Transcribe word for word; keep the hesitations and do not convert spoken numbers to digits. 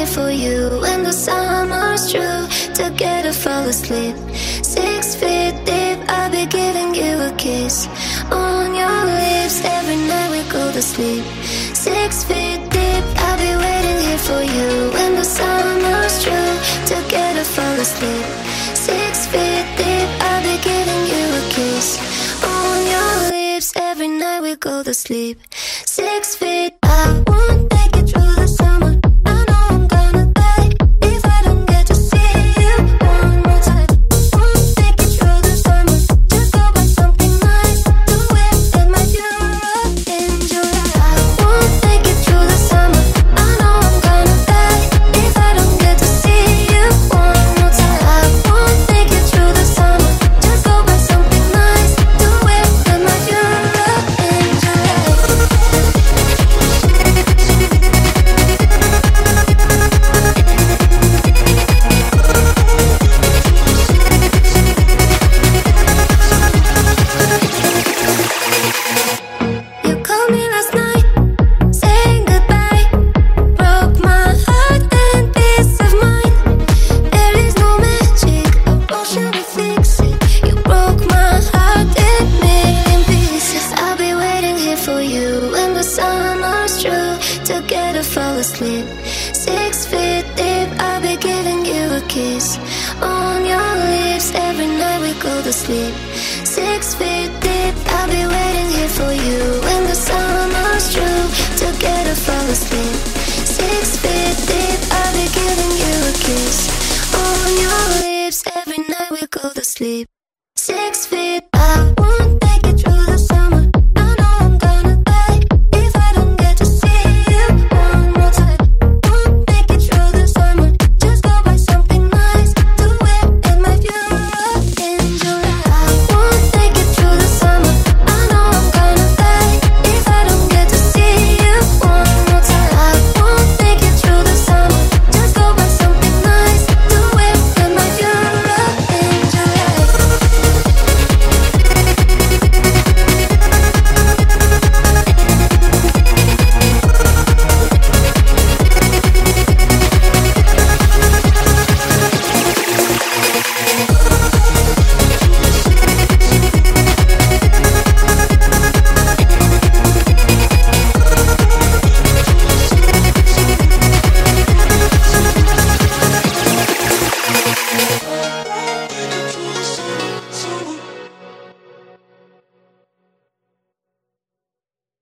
here for you when the summer's through. Together fall asleep, six feet deep. I'll be giving you a kiss on your lips. Every night we go to sleep, six feet deep. I'll be waiting here for you when the summer's through. Together fall asleep, six feet deep. I'll be giving you a kiss on your lips. Every night we go to sleep, six feet. I won't make it through the summer. I know I'm gonna die if I don't get to see you one more time. Won't make it through the summer. Just go buy something nice to wear in my Europe in July. I won't make it through the summer. I know I'm gonna die if I don't get to see you one more time. I won't make it through the summer. Just go buy something nice to wear in my Europe in July. You called me last night, saying goodbye. Broke my heart and peace of mind. There is no magic, a potion to fix it. You broke my heart in million pieces. I'll be waiting here for you when the summer's through. Together fall asleep, six feet deep. I'll be giving you a kiss on your lips. Every night we go to sleep, six feet deep. I'll be waiting here for you when the summer's through. Together fall asleep, six feet deep. I'll be giving you a kiss on your lips. Every night we go to sleep, six feet